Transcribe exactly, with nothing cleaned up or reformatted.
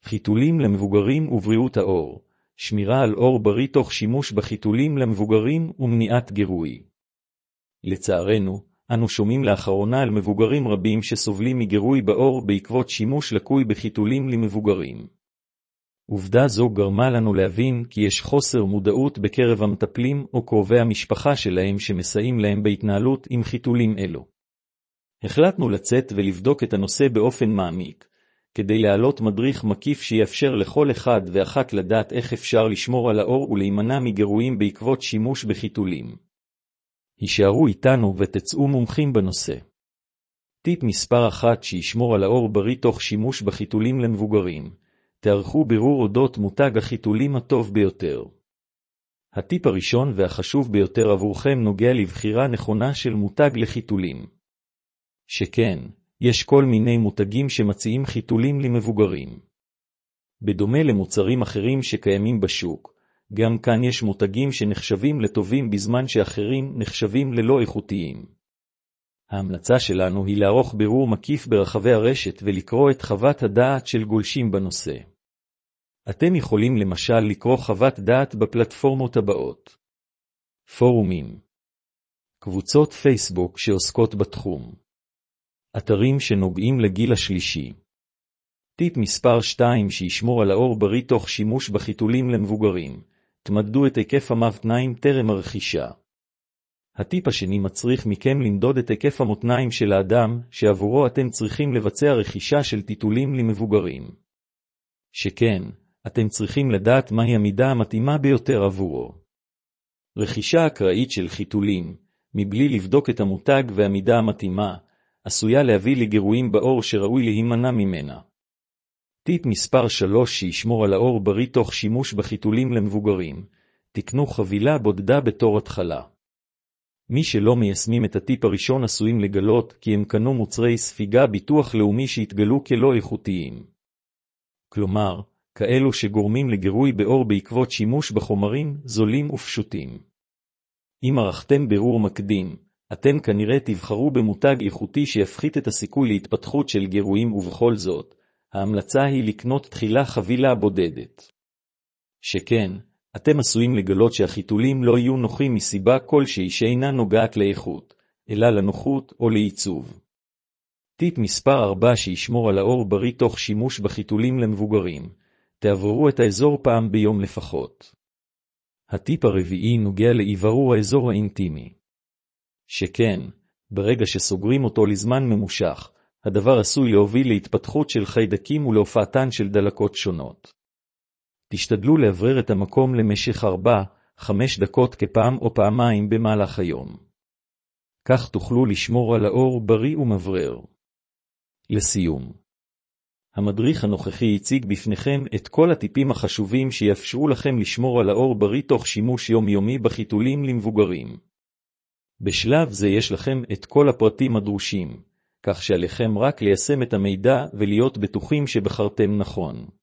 חיתולים למבוגרים ובריאות האור, שמירה על אור בריא תוך שימוש בחיתולים למבוגרים ומניעת גירוי. לצערנו, אנו שומעים לאחרונה על מבוגרים רבים שסובלים מגירוי באור בעקבות שימוש לקוי בחיתולים למבוגרים. עובדה זו גרמה לנו להבין כי יש חוסר מודעות בקרב המטפלים או קרובי המשפחה שלהם שמסייעים להם בהתנהלות עם חיתולים אלו. החלטנו לצאת ולבדוק את הנושא באופן מעמיק, כדי להעלות מדריך מקיף שיאפשר לכל אחד ואחת לדעת איך אפשר לשמור על האור ולהימנע מגירויים בעקבות שימוש בחיתולים. הישארו איתנו ותצאו מומחים בנושא. טיפ מספר אחת שישמור על האור בריא תוך שימוש בחיתולים למבוגרים. תערכו בירור אודות מותג החיתולים הטוב ביותר. הטיפ הראשון והחשוב ביותר עבורכם נוגע לבחירה נכונה של מותג לחיתולים. שכן, יש כל מיני מותגים שמציעים חיתולים למבוגרים. בדומה למוצרים אחרים שקיימים בשוק, גם כאן יש מותגים שנחשבים לטובים בזמן שאחרים נחשבים ללא איכותיים. ההמלצה שלנו היא לערוך בירור מקיף ברחבי הרשת ולקרוא את חוות הדעת של גולשים בנושא. אתם יכולים למשל לקרוא חוות דעת בפלטפורמות הבאות. פורומים, קבוצות פייסבוק שעוסקות בתחום, אתרים שנוגעים לגיל השלישי. טיפ מספר שתיים שישמור על האור בריא תוך שימוש בחיתולים למבוגרים. תמדדו את היקף המותניים טרם הרכישה. הטיפ השני מצריך מכם למדוד את היקף המותניים של האדם שעבורו אתם צריכים לבצע רכישה של טיטולים למבוגרים. שכן, אתם צריכים לדעת מהי המידה המתאימה ביותר עבורו. רכישה אקראית של חיתולים, מבלי לבדוק את המותג והמידה המתאימה, עשויה להביא לגירויים באור שראוי להימנע ממנה. טיפ מספר שלוש שישמור על האור בריא תוך שימוש בחיתולים למבוגרים. תקנו חבילה בודדה בתור התחלה. מי שלא מיישמים את הטיפ הראשון עשויים לגלות כי הם קנו מוצרי ספיגה ביטוח לאומי שהתגלו כלא איכותיים. כלומר, כאלו שגורמים לגירוי באור בעקבות שימוש בחומרים זולים ופשוטים. אם ערכתם בירור מקדים, אתם כנראה תבחרו במותג איכותי שיפחית את הסיכוי להתפתחות של גירויים, ובכל זאת, ההמלצה היא לקנות תחילה חבילה בודדת. שכן, אתם עשויים לגלות שהחיתולים לא יהיו נוחים מסיבה כלשהי שאינה נוגעת לאיכות, אלא לנוחות או לעיצוב. טיפ מספר ארבע שישמור על האור בריא תוך שימוש בחיתולים למבוגרים. תעברו את האזור פעם ביום לפחות. הטיפ הרביעי נוגע לעיברור האזור האינטימי. שכן, ברגע שסוגרים אותו לזמן ממושך, הדבר עשוי להוביל להתפתחות של חיידקים ולהופעתן של דלקות שונות. תשתדלו לאוורר את המקום למשך ארבע, חמש דקות כפעם או פעמיים במהלך היום. כך תוכלו לשמור על האור בריא ומברר. לסיום, המדריך הנוכחי הציג בפניכם את כל הטיפים החשובים שיאפשרו לכם לשמור על האור בריא תוך שימוש יומיומי בחיתולים למבוגרים. בשלב זה יש לכם את כל הפרטים הדרושים, כך שעליכם רק ליישם את המידע ולהיות בטוחים שבחרתם נכון.